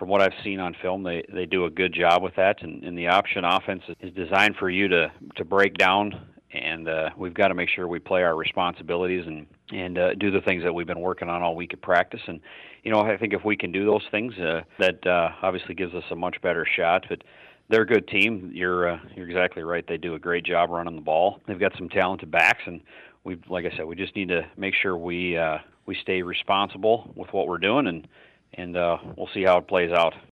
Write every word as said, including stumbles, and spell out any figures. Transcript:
from what I've seen on film, they, they do a good job with that. And, and the option offense is designed for you to, to break down, and uh, we've got to make sure we play our responsibilities and, and uh, do the things that we've been working on all week at practice. And, you know, I think if we can do those things, uh, that uh, obviously gives us a much better shot. But they're a good team. You're uh, you're exactly right. They do a great job running the ball. They've got some talented backs, and we, like I said, we just need to make sure we uh, we stay responsible with what we're doing, and and uh, we'll see how it plays out.